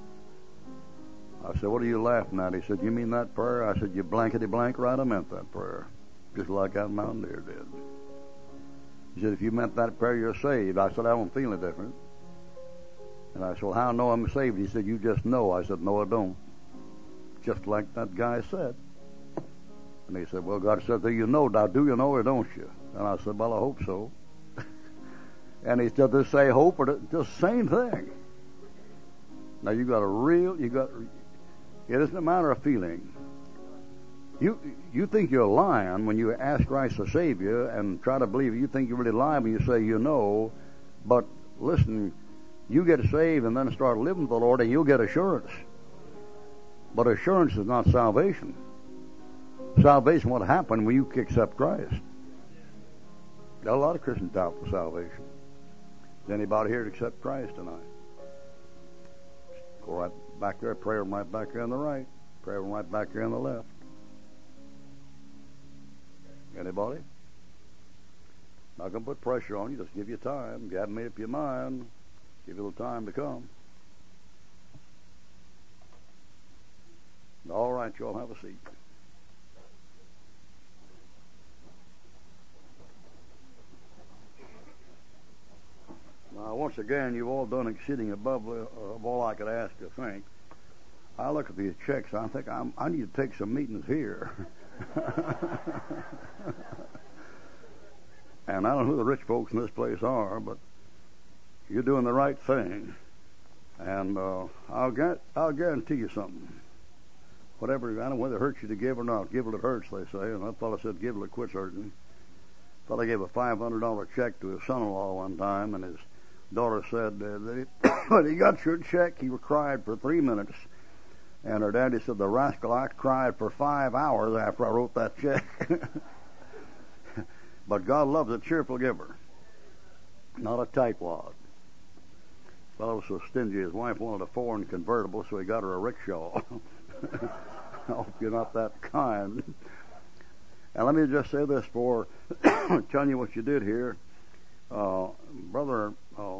I said, what are you laughing at? He said, you mean that prayer? I said, you blankety blank right, I meant that prayer. Just like that mountain deer did. He said, if you meant that prayer, you're saved. I said, I don't feel any different. And I said, well, how I know I'm saved? He said, you just know. I said, no, I don't. Just like that guy said. And he said, well, God said, you know. Now, do you know or don't you? And I said, well, I hope so. And he said, to say hope or just the same thing. Now, it isn't a matter of feeling. You think you're lying when you ask Christ to save you and try to believe it. You think you're really lying when you say you know. But listen, you get saved and then start living with the Lord and you'll get assurance. But assurance is not salvation. Salvation what happened when you accept Christ. Got a lot of Christians doubt for salvation. Is anybody here to accept Christ tonight? Go right back there, pray them right back there on the right. Pray them right back there on the left. Anybody? Not going to put pressure on you. Just give you time. You haven't made up your mind. Give you a little time to come. All right, you all have a seat. Now, once again, you've all done exceeding above of all I could ask to think. I look at these checks, I think I need to take some meetings here. And I don't know who the rich folks in this place are, but you're doing the right thing. And I'll guarantee you something. Whatever, I don't know whether it hurts you to give or not. Give it, it hurts, they say. And that fellow said, give it, it quits hurting. Fellow gave a $500 check to his son-in-law one time, and his daughter said that when he got your check, he cried for 3 minutes. And her daddy said, the rascal, I cried for 5 hours after I wrote that check. But God loves a cheerful giver, not a tightwad. Fellow was so stingy, his wife wanted a foreign convertible, so he got her a rickshaw. I hope you're not that kind. And let me just say this for telling you what you did here. Brother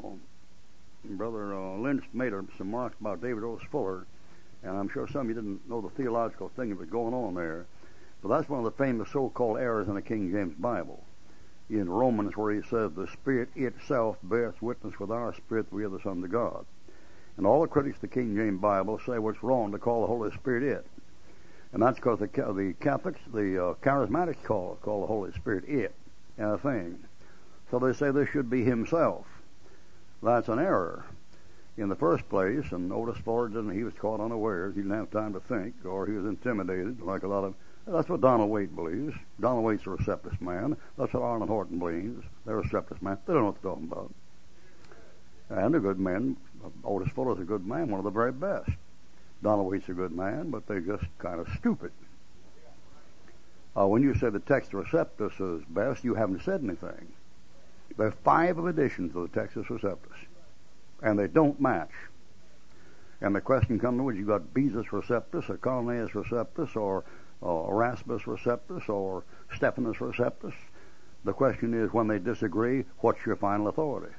Lynch made some remarks about David Rose Fuller, and I'm sure some of you didn't know the theological thing that was going on there. But that's one of the famous so-called errors in the King James Bible. In Romans, where he says, the Spirit itself bears witness with our spirit that we are the Son of God. And all the critics of the King James Bible say what's wrong to call the Holy Spirit it. And that's because the Catholics, the Charismatics call the Holy Spirit it and a thing. So they say this should be himself. That's an error. In the first place, and Otis Fuller he was caught unawares. He didn't have time to think, or he was intimidated, like a lot of. That's what Donald Waite believes. Donald Waite's a receptus man. That's what Arnold Horton believes. They're a receptus man. They don't know what they're talking about. And they're good men. Otis Fuller's a good man, one of the very best. Donald Waite's a good man, but they're just kind of stupid. When you say the text Receptus is best, you haven't said anything. There are 5 editions of the Textus Receptus, and they don't match. And the question comes, would you got Besus Receptus, or Cornelius Receptus, or Erasmus Receptus, or Stephanus Receptus? The question is, when they disagree, what's your final authority?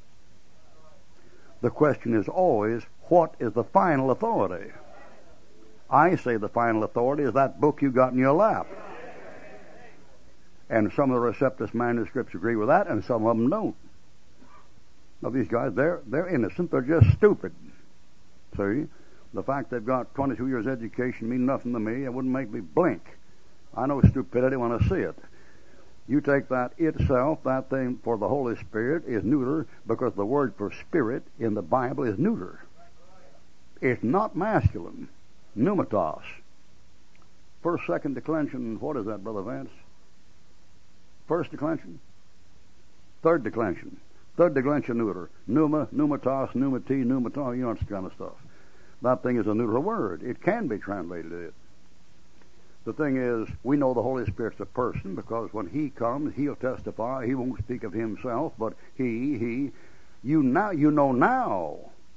The question is always, what is the final authority? I say the final authority is that book you got in your lap. And some of the Receptus manuscripts agree with that, and some of them don't. Now, these guys, they're innocent. They're just stupid. See? The fact they've got 22 years education means nothing to me. It wouldn't make me blink. I know stupidity when I see it. You take that itself, that thing for the Holy Spirit is neuter, because the word for spirit in the Bible is neuter. It's not masculine. Pneumatos. First, second declension, what is that, Brother Vance? First declension? Third declension. Third declension neuter. Pneuma, pneumatos, pneumati, pneumatos, you know that kind of stuff. That thing is a neuter word. It can be translated it. The thing is, we know the Holy Spirit's a person because when He comes, He'll testify. He won't speak of Himself, but you know now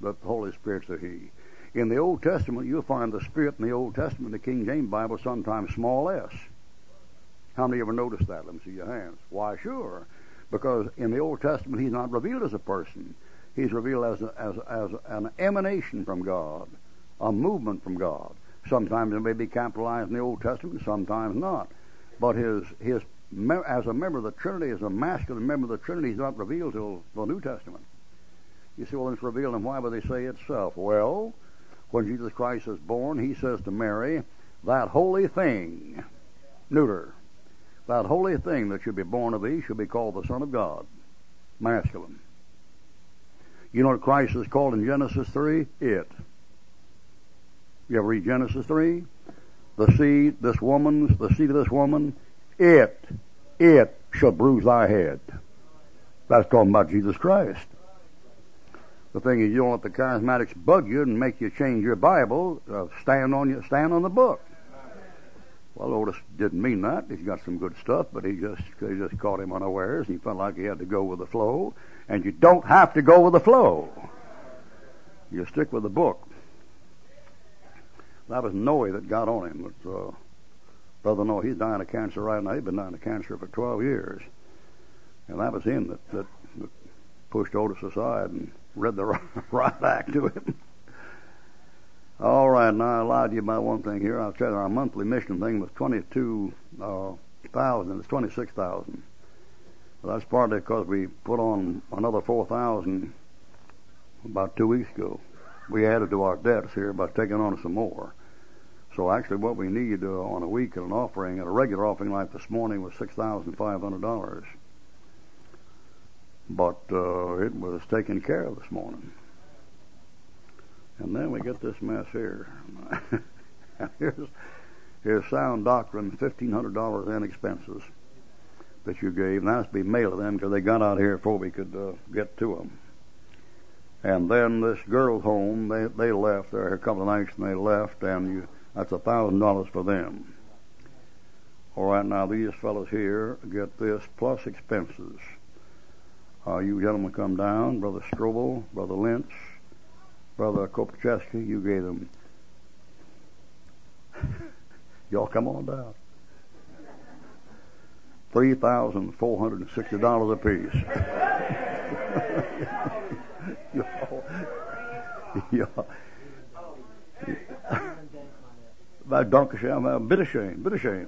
that the Holy Spirit's a he. In the Old Testament, you'll find the Spirit in the Old Testament, the King James Bible, sometimes small s. How many ever noticed that? Let me see your hands. Why, sure. Because in the Old Testament, he's not revealed as a person. He's revealed as an emanation from God, a movement from God. Sometimes it may be capitalized in the Old Testament, sometimes not. But his as a member of the Trinity, as a masculine member of the Trinity, he's not revealed till the New Testament. You say, well, it's revealed, and why would they say itself? Well, when Jesus Christ is born, he says to Mary, that holy thing, neuter, that holy thing that should be born of thee should be called the Son of God, masculine. You know what Christ is called in Genesis 3? It. You ever read Genesis 3? The seed of this woman, it shall bruise thy head. That's talking about Jesus Christ. The thing is, you don't let the charismatics bug you and make you change your Bible. Stand on the book. Well, Otis didn't mean that. He's got some good stuff, but he just caught him unawares. He felt like he had to go with the flow, and you don't have to go with the flow. You stick with the book. That was Noe that got on him. But, Brother Noe, he's dying of cancer right now. He's been dying of cancer for 12 years. And that was him that pushed Otis aside and read the right act to him. All right, now I lied to you about one thing here. I'll tell you, our monthly mission thing was 22,000. It's 26,000. Well, that's partly because we put on another 4,000 about 2 weeks ago. We added to our debts here by taking on some more. So actually what we need on a week at an offering, at a regular offering like this morning, was $6,500. But it was taken care of this morning. And then we get this mess here. Here's sound doctrine, $1,500 in expenses that you gave. And that has to be mailed to them because they got out here before we could get to them. And then this girl's home, they left. They were here a couple of nights and they left, and that's $1,000 for them. All right, now these fellows here get this plus expenses. You gentlemen come down, Brother Strobel, Brother Lynch, Brother Kopacheski, you gave them. Y'all come on down. $3,460 apiece. y'all. Dankeschön, bitteschön.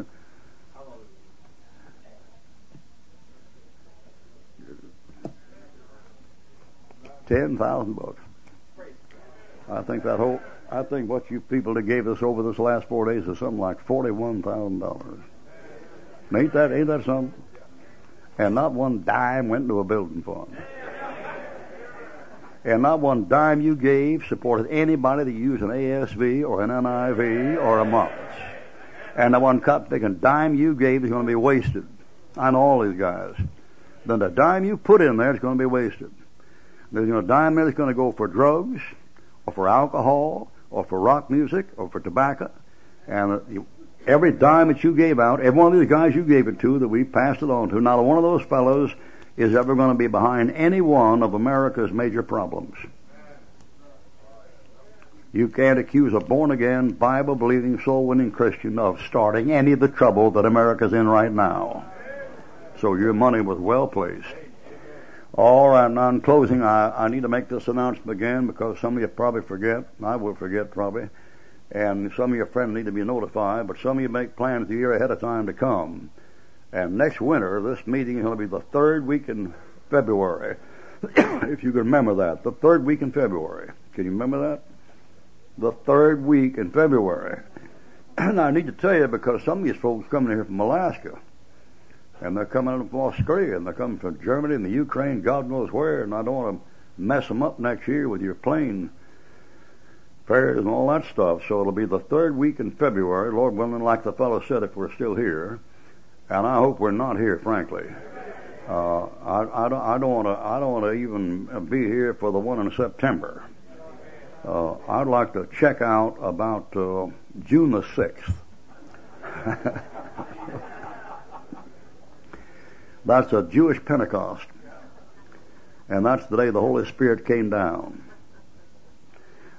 $10,000. I think what you people that gave us over this last 4 days is something like $41,000. Ain't that something? And not one dime went to a building fund. And not one dime you gave supported anybody that used an ASV or an NIV or a Mott's. And the one cotton-picking dime you gave is going to be wasted. I know all these guys. Then the dime you put in there is going to be wasted. There's a dime there that's going to go for drugs, or for alcohol, or for rock music, or for tobacco. And every dime that you gave out, every one of these guys you gave it to, that we passed it on to, not one of those fellows is ever going to be behind any one of America's major problems. You can't accuse a born-again, Bible-believing, soul-winning Christian of starting any of the trouble that America's in right now. So your money was well placed. All right, now in closing, I need to make this announcement again because some of you probably forget. I will forget probably. And some of your friends need to be notified, but some of you make plans a year ahead of time to come. And next winter, this meeting is going to be the third week in February. If you can remember that. The third week in February. Can you remember that? The third week in February. And I need to tell you because some of these folks coming here from Alaska. And they're coming from Australia, and they're coming from Germany and the Ukraine, God knows where, and I don't want to mess them up next year with your plane fares and all that stuff. So it'll be the third week in February, Lord willing, like the fellow said, if we're still here. And I hope we're not here, frankly. I don't want to even be here for the one in September. I'd like to check out about June the 6th. That's a Jewish Pentecost. And that's the day the Holy Spirit came down.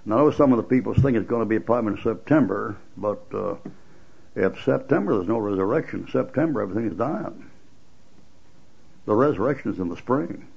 Now, I know some of the people think it's going to be probably in September, but if September there's no resurrection, September everything is dying. The resurrection is in the spring.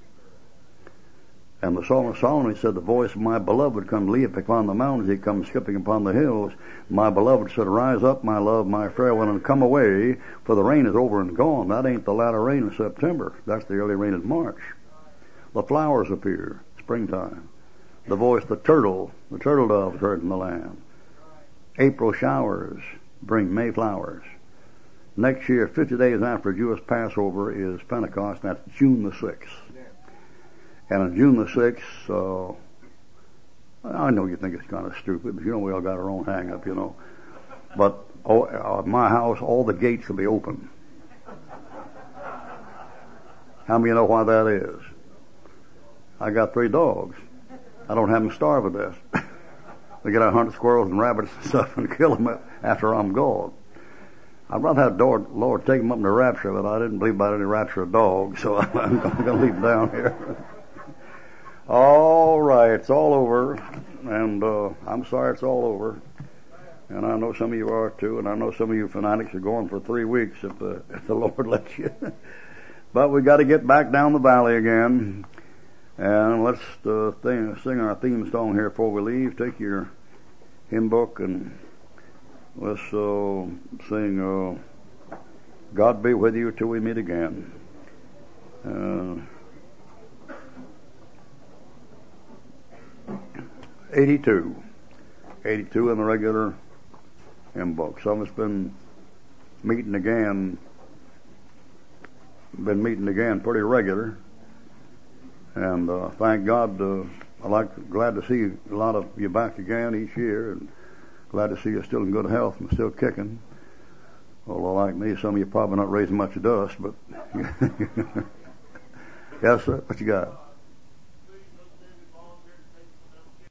And the Song of Solomon said, the voice of my beloved come leap upon the mountains, he comes skipping upon the hills. My beloved said, rise up, my love, my fair one, and come away, for the rain is over and gone. That ain't the latter rain in September. That's the early rain in March. The flowers appear, springtime. The voice, the turtle dove heard in the land. April showers bring May flowers. Next year, 50 days after Jewish Passover, is Pentecost. That's June the 6th. And on June the 6th, I know you think it's kind of stupid, but you know we all got our own hang-up, you know. But at my house, all the gates will be open. How many of you know why that is? I got 3 dogs. I don't have them starve to death. They get out 100 squirrels and rabbits and stuff and kill them after I'm gone. I'd rather have the Lord take them up in the rapture, but I didn't believe about any rapture of dogs, so I'm going to leave them down here. All right, it's all over, and I'm sorry it's all over. And I know some of you are too, and I know some of you fanatics are going for 3 weeks if the Lord lets you. But we got to get back down the valley again, and let's sing our theme song here before we leave. Take your hymn book and let's sing God Be With You Till We Meet Again. 82 in the regular hymn book. Some of us been meeting again pretty regular, and thank God. Glad to see a lot of you back again each year, and glad to see you still in good health and still kicking. Although, like me, some of you probably not raising much dust, but yes, sir. What you got?